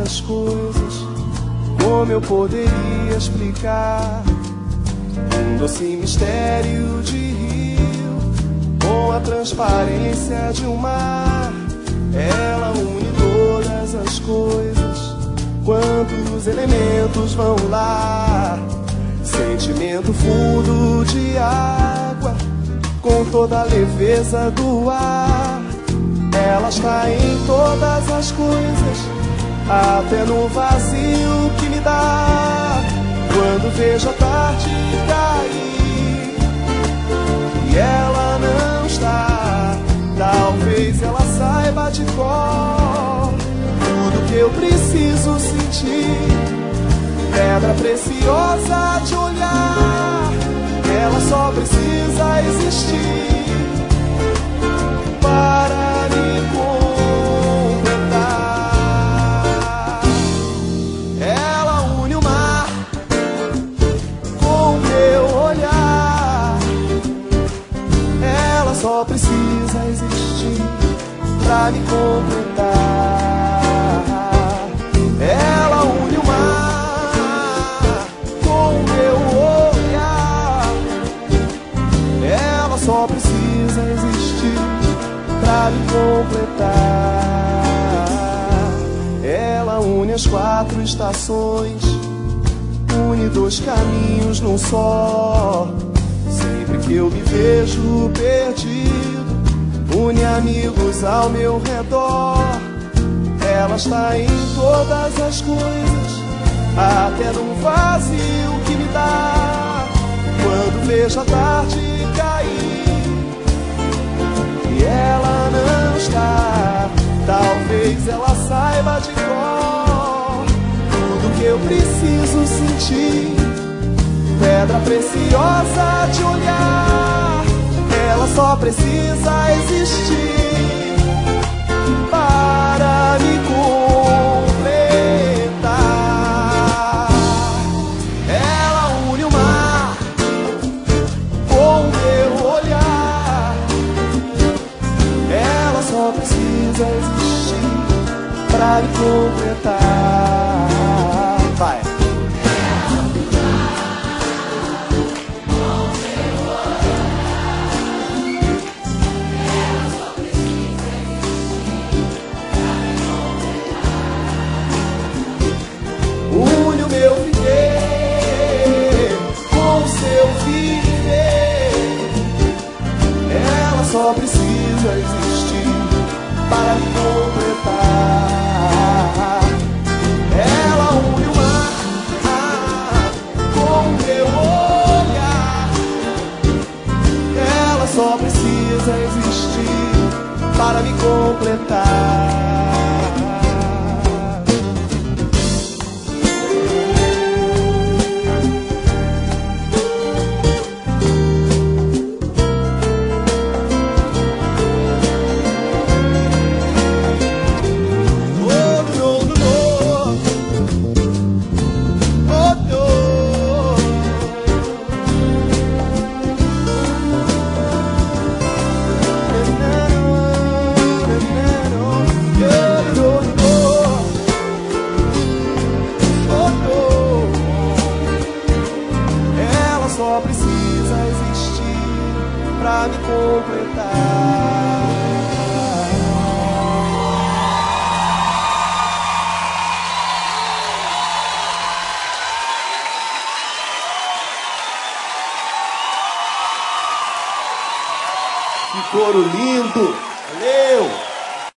as coisas. Como eu poderia explicar um doce mistério de rio com a transparência de um mar? Ela une todas as coisas. Quantos elementos vão lá? Sentimento fundo de água com toda a leveza do ar. Ela está em todas as coisas, até no vazio que me dá quando vejo a tarde cair e ela não está. Talvez ela saiba de cor tudo que eu preciso sentir. Pedra preciosa de olhar, ela só precisa existir para me completar. Ela une o mar com o meu olhar. Ela só precisa existir para me completar. Ela une o mar com o meu olhar. Ela só precisa existir pra me completar. Ela une as 4 estações, une 2 caminhos num só. Sempre que eu me vejo perdido, une amigos ao meu redor. Ela está em todas as coisas, até no vazio que me dá quando vejo a tarde cair e ela não está. Talvez ela saiba de cor tudo que eu preciso sentir. Pedra preciosa de olhar, ela só precisa existir para me completar. Ela une o mar com o meu olhar. Ela só precisa existir pra me completar. Vai! Une o meu viver com o seu viver. Ela só precisa existir para me completar. Ela une o mar com o meu olhar. Ela só precisa existir para me completar. Só precisa existir pra me completar. Que coro lindo! Valeu!